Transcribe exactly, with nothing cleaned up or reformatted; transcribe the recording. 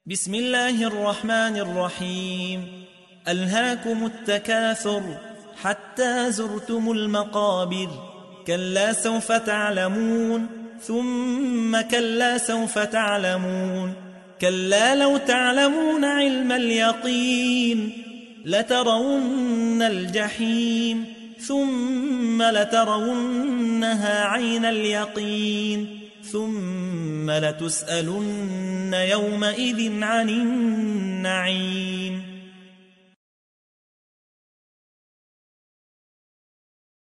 بسم الله الرحمن الرحيم. ألهاكم التكاثر حتى زرتم المقابر، كلا سوف تعلمون ثم كلا سوف تعلمون، كلا لو تعلمون علم اليقين لترون الجحيم ثم لترونها عين اليقين ثم لتسألن يومئذ عن النعيم.